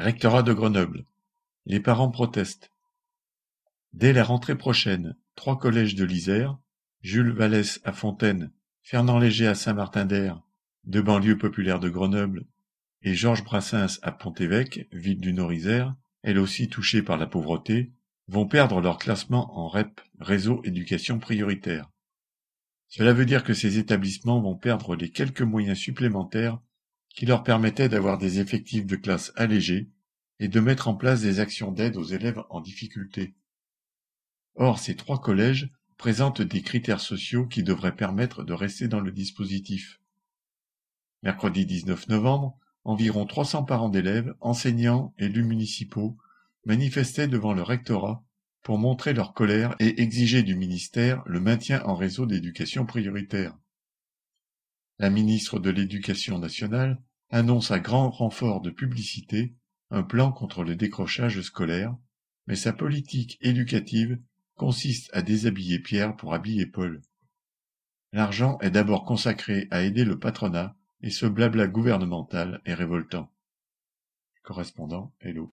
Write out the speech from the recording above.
Rectorat de Grenoble. Les parents protestent. Dès la rentrée prochaine, 3 collèges de l'Isère, Jules Vallès à Fontaine, Fernand Léger à Saint-Martin-d'Hères, 2 banlieues populaires de Grenoble, et Georges Brassens à Pont-Évêque, ville du Nord-Isère, elle aussi touchée par la pauvreté, vont perdre leur classement en REP, Réseau Éducation Prioritaire. Cela veut dire que ces établissements vont perdre les quelques moyens supplémentaires qui leur permettaient d'avoir des effectifs de classe allégés et de mettre en place des actions d'aide aux élèves en difficulté. Or, ces 3 collèges présentent des critères sociaux qui devraient permettre de rester dans le dispositif. Mercredi 19 novembre, environ 300 parents d'élèves, enseignants, élus municipaux manifestaient devant le rectorat pour montrer leur colère et exiger du ministère le maintien en réseau d'éducation prioritaire. La ministre de l'Éducation nationale annonce à grand renfort de publicité un plan contre le décrochage scolaire, mais sa politique éducative consiste à déshabiller Pierre pour habiller Paul. L'argent est d'abord consacré à aider le patronat et ce blabla gouvernemental est révoltant. Correspondant Hello.